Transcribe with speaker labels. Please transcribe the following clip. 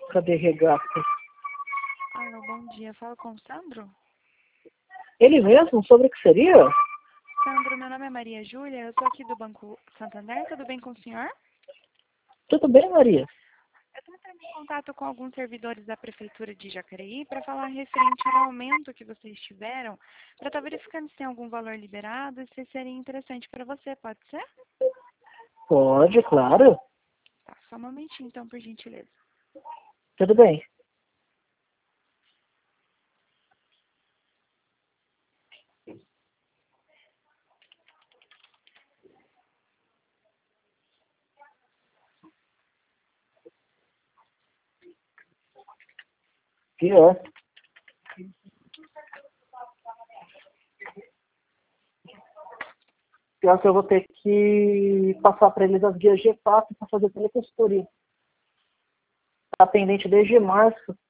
Speaker 1: Cadê Regata?
Speaker 2: Alô, bom dia. Fala com o Sandro?
Speaker 1: Ele mesmo? Sobre o que seria?
Speaker 2: Sandro, meu nome é Maria Júlia, eu sou aqui do Banco Santander, tudo bem com o senhor?
Speaker 1: Tudo bem, Maria?
Speaker 2: Eu estou entrando em contato com alguns servidores da Prefeitura de Jacareí para falar referente ao aumento que vocês tiveram, para estar verificando se tem algum valor liberado e se seria interessante para você, pode ser?
Speaker 1: Pode, claro.
Speaker 2: Tá, só um momentinho então, por gentileza.
Speaker 1: Tudo bem. Pior. Pior que eu vou ter que passar para eles as guias G4 para fazer teleconsultoria. Está pendente desde março.